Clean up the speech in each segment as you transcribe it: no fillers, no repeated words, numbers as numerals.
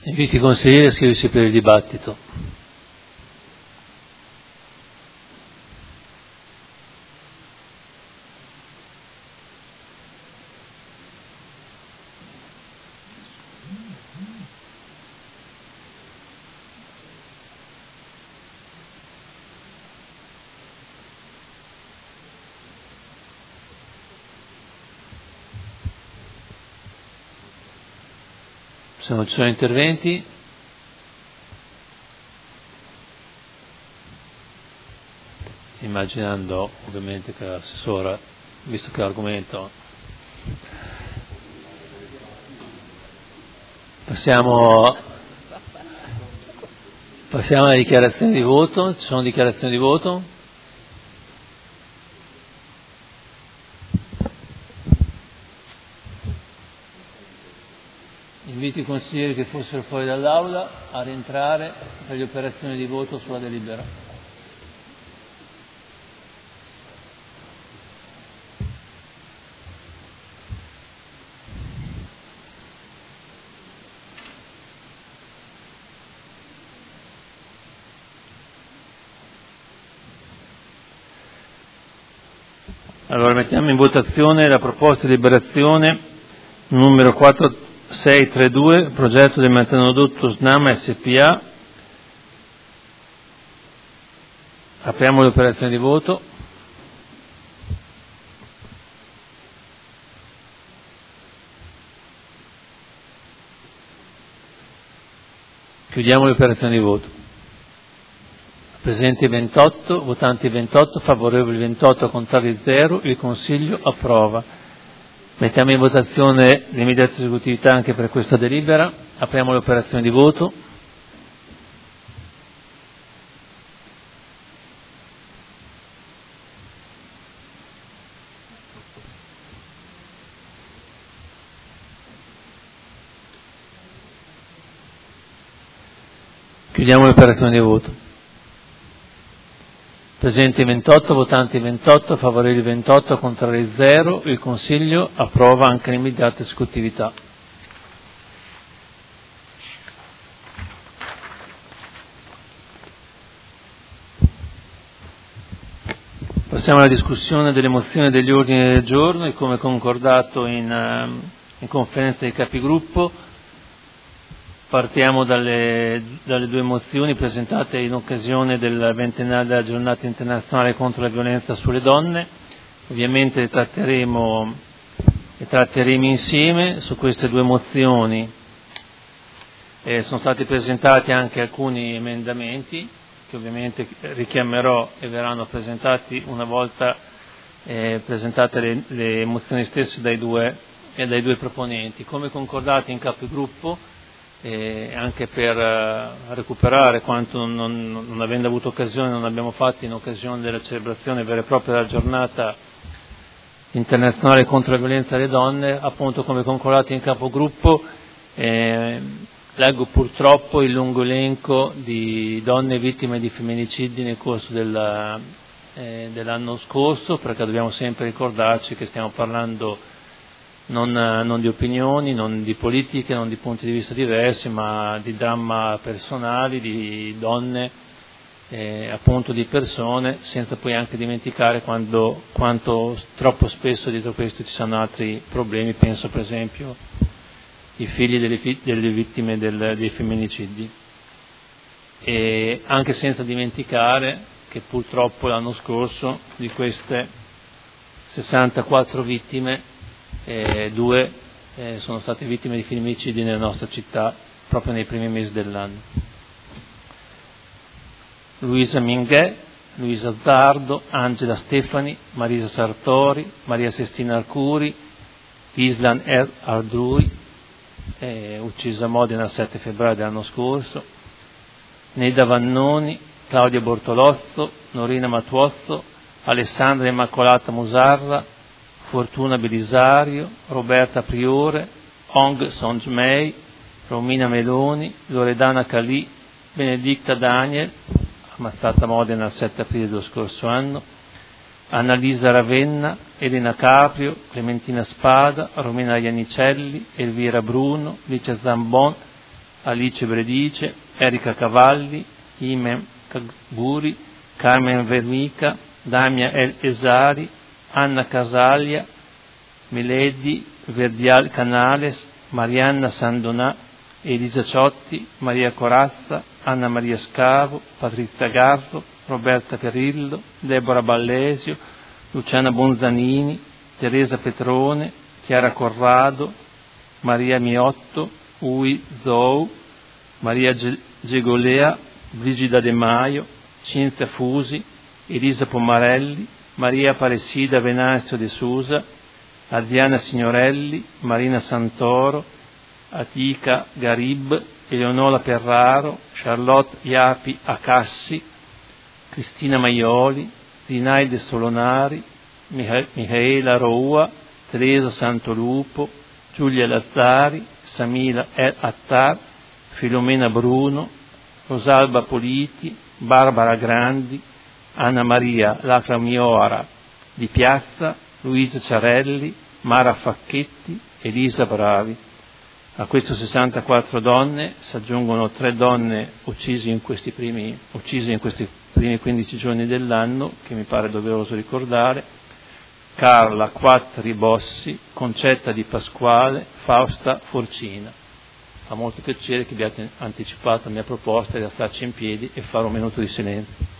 Invito i consiglieri a iscriversi per il dibattito. Se non ci sono interventi, immaginando ovviamente che l'assessora, visto che l'argomento, passiamo alle dichiarazioni di voto. Ci sono dichiarazioni di voto? Invito i consiglieri che fossero fuori dall'aula a rientrare per le operazioni di voto sulla delibera. Allora mettiamo in votazione la proposta di deliberazione numero 4632, progetto del mantenodotto SNAM SPA. Apriamo le operazioni di voto. Chiudiamo le operazioni di voto. Presenti 28, votanti 28, favorevoli 28, contrari 0, il Consiglio approva. Mettiamo in votazione l'immediata esecutività anche per questa delibera. Apriamo le operazioni di voto. Chiudiamo le operazioni di voto. Presenti 28, votanti 28, favorevoli 28, contrari 0, il Consiglio approva anche l'immediata esecutività. Passiamo alla discussione delle mozioni e degli ordini del giorno e come concordato in conferenza dei capigruppo partiamo dalle due mozioni presentate in occasione del ventennale della giornata internazionale contro la violenza sulle donne. Ovviamente le tratteremo insieme. Su queste due mozioni sono stati presentati anche alcuni emendamenti che ovviamente richiamerò e verranno presentati una volta presentate le mozioni stesse dai due proponenti. Come concordati in capigruppo, anche per recuperare quanto non avendo avuto occasione, non abbiamo fatto in occasione della celebrazione vera e propria della giornata internazionale contro la violenza alle donne, appunto come concordato in capogruppo, leggo purtroppo il lungo elenco di donne vittime di femminicidi nel corso dell'anno scorso, perché dobbiamo sempre ricordarci che stiamo parlando non di opinioni, non di politiche, non di punti di vista diversi, ma di dramma personali, di donne, appunto di persone, senza poi anche dimenticare quanto troppo spesso dietro questo ci sono altri problemi, penso per esempio ai figli delle vittime dei femminicidi. E anche senza dimenticare che purtroppo l'anno scorso di queste 64 vittime, due sono state vittime di femminicidi nella nostra città proprio nei primi mesi dell'anno. Luisa Minghè, Luisa Zardo, Angela Stefani, Marisa Sartori, Maria Sestina Arcuri, Islan Ardrui, uccisa a Modena il 7 febbraio dell'anno scorso, Neda Vannoni, Claudia Bortolozzo, Norina Matuozzo, Alessandra Immacolata Musarra, Fortuna Belisario, Roberta Priore, Ong Sonjmei, Romina Meloni, Loredana Calì, Benedicta Daniel, ammazzata a Modena il 7 aprile dello scorso anno, Annalisa Ravenna, Elena Caprio, Clementina Spada, Romina Iannicelli, Elvira Bruno, Licia Zambon, Alice Bredice, Erika Cavalli, Imen Cagburi, Carmen Vermica, Damia El Esari, Anna Casaglia, Miledi Verdial Canales, Marianna Sandonà, Elisa Ciotti, Maria Corazza, Anna Maria Scavo, Patrizia Garro, Roberta Perillo, Deborah Ballesio, Luciana Bonzanini, Teresa Petrone, Chiara Corrado, Maria Miotto, Ui Zou, Maria Gegolea, Brigida De Maio, Cinzia Fusi, Elisa Pomarelli, Maria Aparecida Venanzio de Sousa, Adriana Signorelli, Marina Santoro, Atica Garib, Eleonora Perraro, Charlotte Iapi Acassi, Cristina Maioli, Zinaide Solonari, Michaela Roua, Teresa Santolupo, Giulia Lazzari, Samila El Attar, Filomena Bruno, Rosalba Politi, Barbara Grandi, Anna Maria Lacramiora di Piazza, Luisa Ciarelli, Mara Facchetti, Elisa Bravi. A queste 64 donne si aggiungono 3 donne uccise in questi primi 15 giorni dell'anno, che mi pare doveroso ricordare: Carla Quattri Bossi, Concetta Di Pasquale, Fausta Forcina. Fa molto piacere che abbiate anticipato la mia proposta di alzarci in piedi e fare un minuto di silenzio.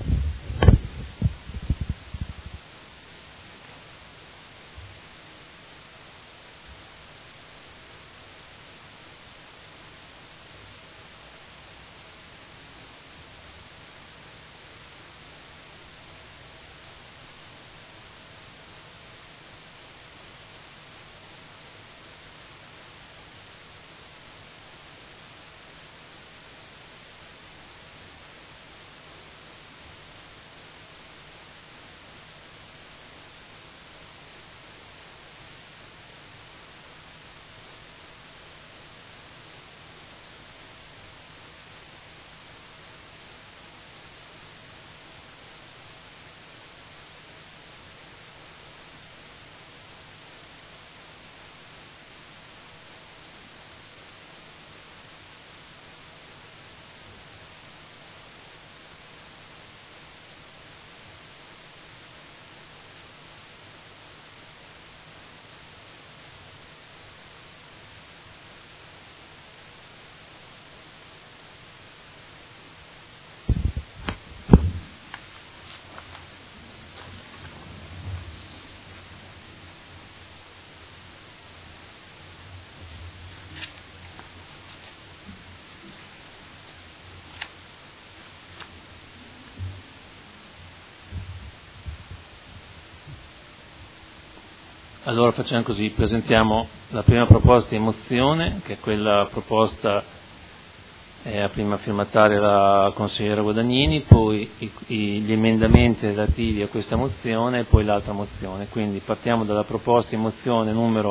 Allora facciamo così, presentiamo la prima proposta di mozione, che è quella proposta a prima firmataria la consigliera Guadagnini, poi gli emendamenti relativi a questa mozione e poi l'altra mozione. Quindi partiamo dalla proposta di mozione numero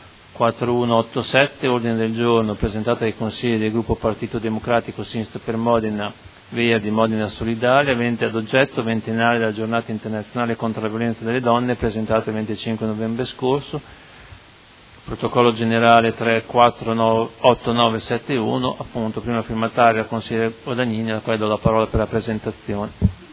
4187, ordine del giorno presentata dai consigli del gruppo Partito Democratico Sinistra per Modena, Verdi, Modena Solidale, avente ad oggetto ventennale della giornata internazionale contro la violenza delle donne, presentata il 25 novembre scorso, protocollo generale 348971, appunto prima firmataria la consigliera Guadagnini, alla quale do la parola per la presentazione.